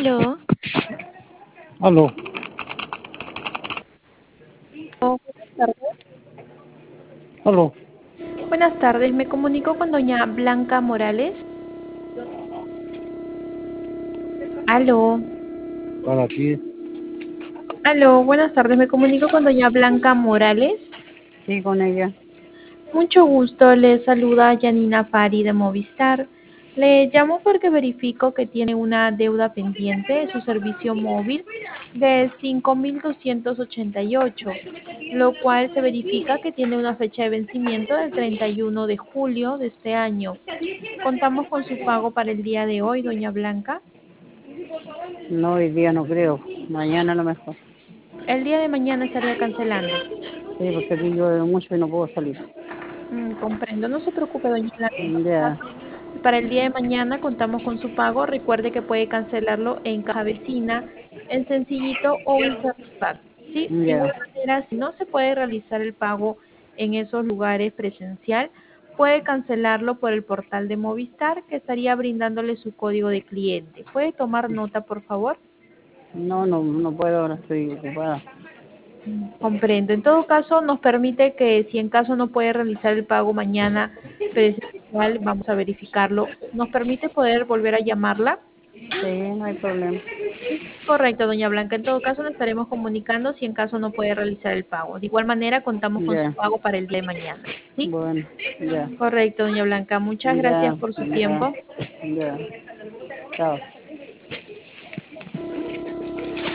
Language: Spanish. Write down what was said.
Aló, Aló, buenas tardes. aló, Buenas tardes, me comunico con doña Blanca Morales. Aló, para ti. aló, buenas tardes, me comunico con doña Blanca Morales. Sí, con ella. Mucho gusto, le saluda Yanina Fari de Movistar. Le llamo porque verifico que tiene una deuda pendiente de su servicio móvil de 5.288, lo cual se verifica que tiene una fecha de vencimiento del 31 de julio de este año. Contamos con su pago para el día de hoy, doña Blanca. No, hoy día no creo. Mañana a lo mejor. El día de mañana estaría cancelando. Sí, porque aquí llueve mucho y no puedo salir. Comprendo, no se preocupe, doña Blanca. En todo Ya, caso, para el día de mañana contamos con su pago. Recuerde que puede cancelarlo en Caja Vecina, en Sencillito o en Servipack. ¿Sí? De igual ya. manera, si no se puede realizar el pago en esos lugares presencial, puede cancelarlo por el portal de Movistar, que estaría brindándole su código de cliente. ¿Puede tomar nota, por favor? No puedo, ahora estoy ocupada. Comprendo. En todo caso, nos permite que si en caso no puede realizar el pago mañana presencial, vamos a verificarlo. ¿Nos permite poder volver a llamarla? Sí, no hay problema. Correcto, doña Blanca. En todo caso, nos estaremos comunicando si en caso no puede realizar el pago. De igual manera, contamos con su Ya, pago para el día de mañana. ¿Sí? bueno, ya, Correcto, doña Blanca. Muchas gracias ya, por su ya, tiempo. ya. Chao.